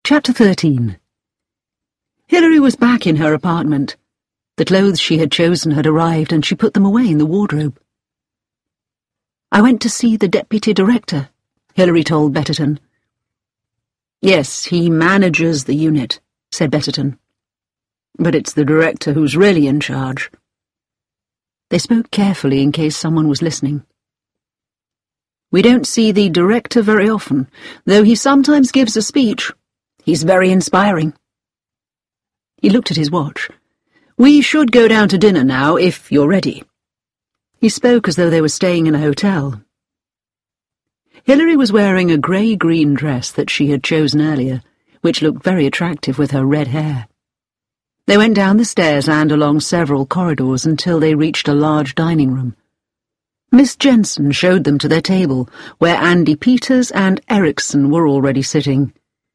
Chapter 13. Hilary was back in her apartment. The clothes she had chosen had arrived and she put them away in the wardrobe. "I went to see the deputy director," Hilary told Betterton. "Yes, he manages the unit," said Betterton. "But it's the director who's really in charge." They spoke carefully in case someone was listening. "We don't see the director very often, though he sometimes gives a speech. He's very inspiring." He looked at his watch. "We should go down to dinner now, if you're ready." He spoke as though they were staying in a hotel. Hilary was wearing a grey-green dress that she had chosen earlier, which looked very attractive with her red hair. They went down the stairs and along several corridors until they reached a large dining room. Miss Jensen showed them to their table, where Andy Peters and Ericsson were already sitting.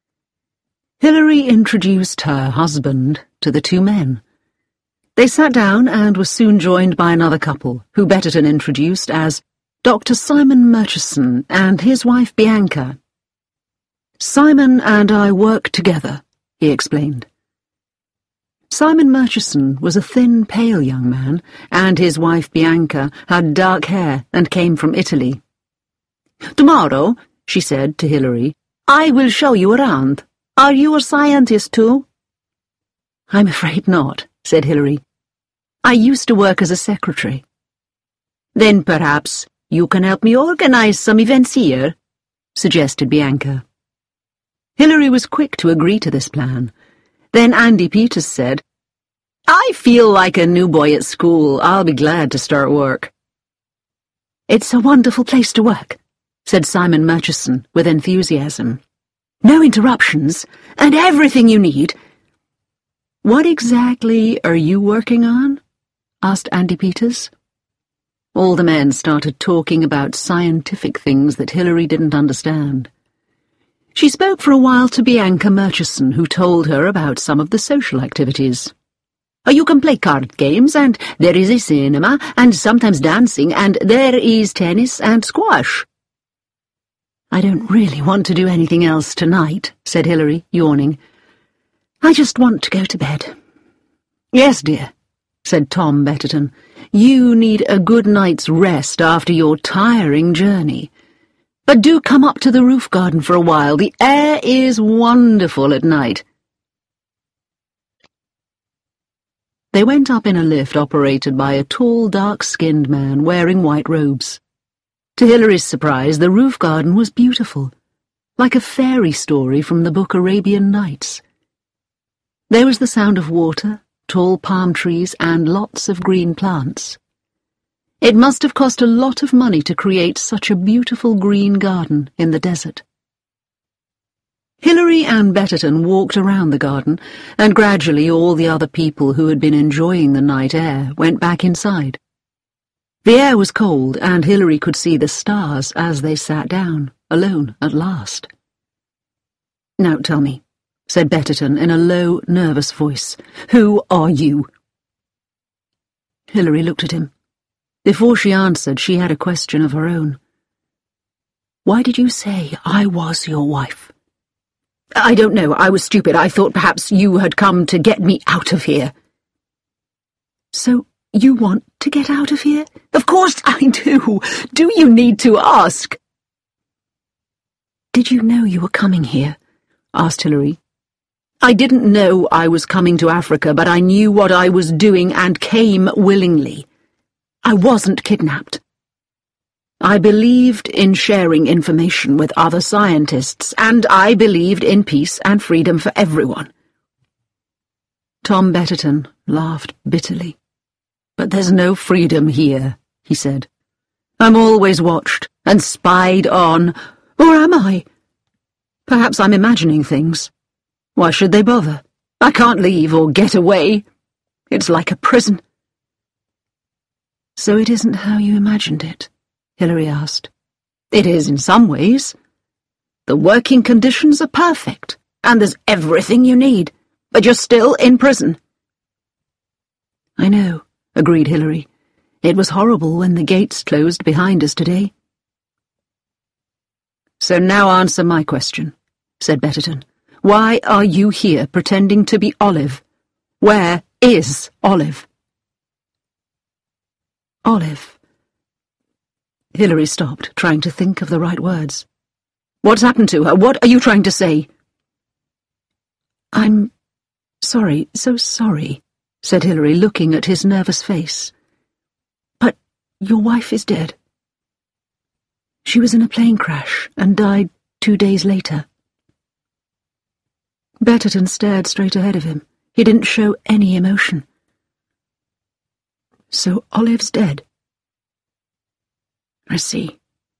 Hilary introduced her husband to the two men. They sat down and were soon joined by another couple, who Betterton introduced as Dr. Simon Murchison and his wife Bianca. "Simon and I work together," he explained. Simon Murchison was a thin, pale young man, and his wife Bianca had dark hair and came from Italy. "Tomorrow," she said to Hilary, "I will show you around. Are you a scientist too?" "I'm afraid not," said Hilary. "I used to work as a secretary." "Then perhaps you can help me organize some events here," suggested Bianca. Hilary was quick to agree to this plan. Then Andy Peters said, "I feel like a new boy at school. I'll be glad to start work." "It's a wonderful place to work," said Simon Murchison with enthusiasm. "No interruptions, and everything you need." "What exactly are you working on?" asked Andy Peters. All the men started talking about scientific things that Hilary didn't understand. She spoke for a while to Bianca Murchison, who told her about some of the social activities. "You can play card games, and there is a cinema, and sometimes dancing, and there is tennis and squash." "I don't really want to do anything else tonight," said Hilary, yawning. "I just want to go to bed." "Yes, dear," said Tom Betterton. "You need a good night's rest after your tiring journey. But do come up to the roof garden for a while. The air is wonderful at night." They went up in a lift operated by a tall, dark-skinned man wearing white robes. To Hilary's surprise, the roof garden was beautiful, like a fairy story from the book Arabian Nights. There was the sound of water, tall palm trees, and lots of green plants. It must have cost a lot of money to create such a beautiful green garden in the desert. Hilary and Betterton walked around the garden, and gradually all the other people who had been enjoying the night air went back inside. The air was cold, and Hilary could see the stars as they sat down, alone at last. "Now tell me," said Betterton in a low, nervous voice, "who are you?" Hilary looked at him. Before she answered, she had a question of her own. "Why did you say I was your wife?" "I don't know. I was stupid. I thought perhaps you had come to get me out of here." "So you want to get out of here?" "Of course I do. Do you need to ask?" "Did you know you were coming here?" asked Hilary. "I didn't know I was coming to Africa, but I knew what I was doing and came willingly. I wasn't kidnapped. I believed in sharing information with other scientists, and I believed in peace and freedom for everyone." Tom Betterton laughed bitterly. "But there's no freedom here," he said. "I'm always watched and spied on. Or am I? Perhaps I'm imagining things. Why should they bother? I can't leave or get away. It's like a prison." "So it isn't how you imagined it?" Hilary asked. "It is in some ways. The working conditions are perfect, and there's everything you need, but you're still in prison." "I know," agreed Hilary. "It was horrible when the gates closed behind us today." "So now answer my question," said Betterton. Why are you here pretending to be Olive? Where is Olive? Olive. Hilary stopped, trying to think of the right words. What's happened to her? What are you trying to say? I'm sorry, so sorry, said Hilary, looking at his nervous face. But your wife is dead. She was in a plane crash and died 2 days later. Betterton stared straight ahead of him. He didn't show any emotion. So Olive's dead. I see.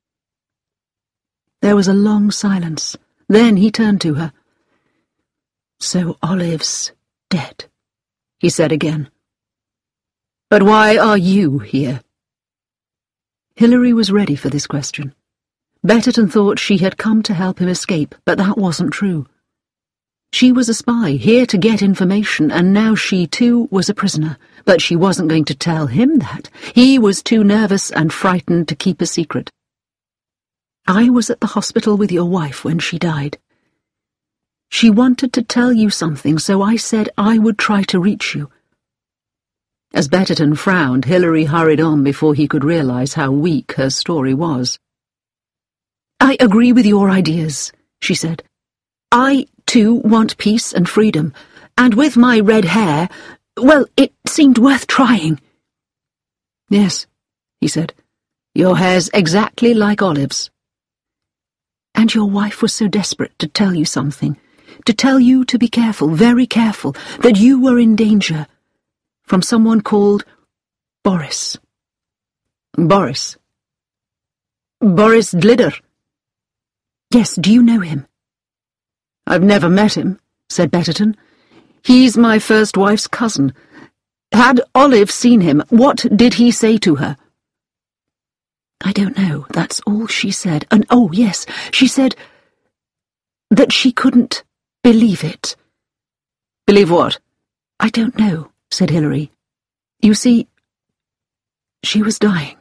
There was a long silence. Then he turned to her. So Olive's dead, he said again. But why are you here? Hilary was ready for this question. Betterton thought she had come to help him escape, but that wasn't true. She was a spy, here to get information, and now she too was a prisoner. But she wasn't going to tell him that. He was too nervous and frightened to keep a secret. I was at the hospital with your wife when she died. She wanted to tell you something, so I said I would try to reach you. As Betterton frowned, Hilary hurried on before he could realize how weak her story was. I agree with your ideas, she said. I, too, want peace and freedom, and with my red hair, well, it seemed worth trying. Yes, he said. Your hair's exactly like Olive's. And your wife was so desperate to tell you something, to tell you to be careful, very careful, that you were in danger, from someone called Boris. Boris? Boris Glider? Yes, do you know him? I've never met him, said Betterton. He's my first wife's cousin. Had Olive seen him, what did he say to her? I don't know, that's all she said. And oh, yes, she said that she couldn't believe it. Believe what? I don't know, said Hilary. You see, she was dying.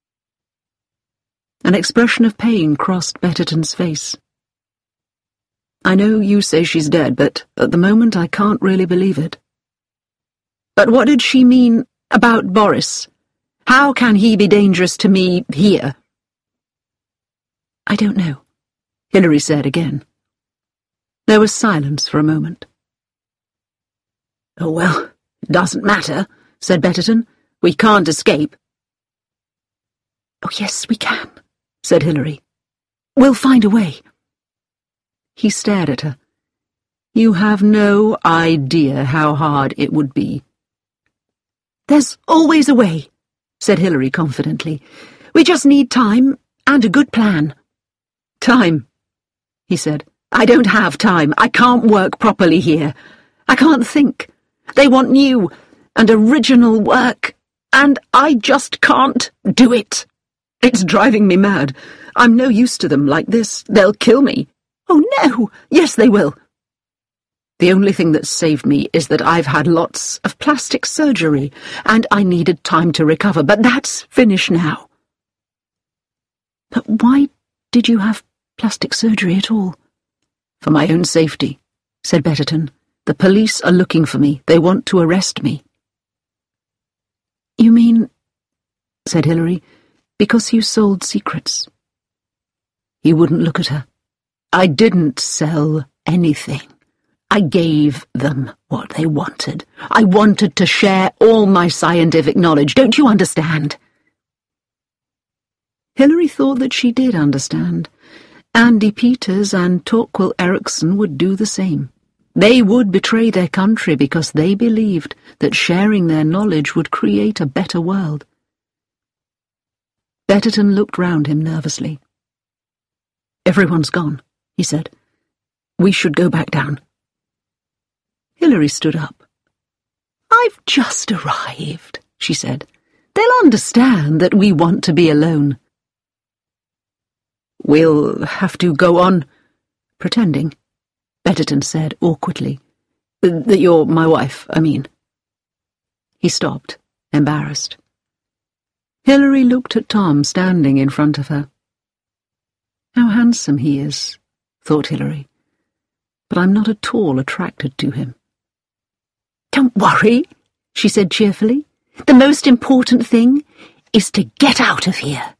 An expression of pain crossed Betterton's face. I know you say she's dead, but at the moment I can't really believe it. But what did she mean about Boris? How can he be dangerous to me here? I don't know, Hilary said again. There was silence for a moment. Oh, well, it doesn't matter, said Betterton. We can't escape. Oh, yes, we can, said Hilary. We'll find a way. He stared at her. You have no idea how hard it would be. There's always a way, said Hilary confidently. We just need time and a good plan. Time, he said. I don't have time. I can't work properly here. I can't think. They want new and original work, and I just can't do it. It's driving me mad. I'm no use to them like this. They'll kill me. Oh, no! Yes, they will. The only thing that's saved me is that I've had lots of plastic surgery, and I needed time to recover, but that's finished now. But why did you have plastic surgery at all? For my own safety, said Betterton. The police are looking for me. They want to arrest me. You mean, said Hilary, because you sold secrets? He wouldn't look at her. I didn't sell anything. I gave them what they wanted. I wanted to share all my scientific knowledge. Don't you understand? Hilary thought that she did understand. Andy Peters and Torquil Erickson would do the same. They would betray their country because they believed that sharing their knowledge would create a better world. Betterton looked round him nervously. Everyone's gone, he said. We should go back down. Hilary stood up. I've just arrived, she said. They'll understand that we want to be alone. We'll have to go on pretending, Betterton said awkwardly. That you're my wife, I mean. He stopped, embarrassed. Hilary looked at Tom standing in front of her. How handsome he is, thought Hilary. but I'm not at all attracted to him. "Don't worry," she said cheerfully. "The most important thing is to get out of here."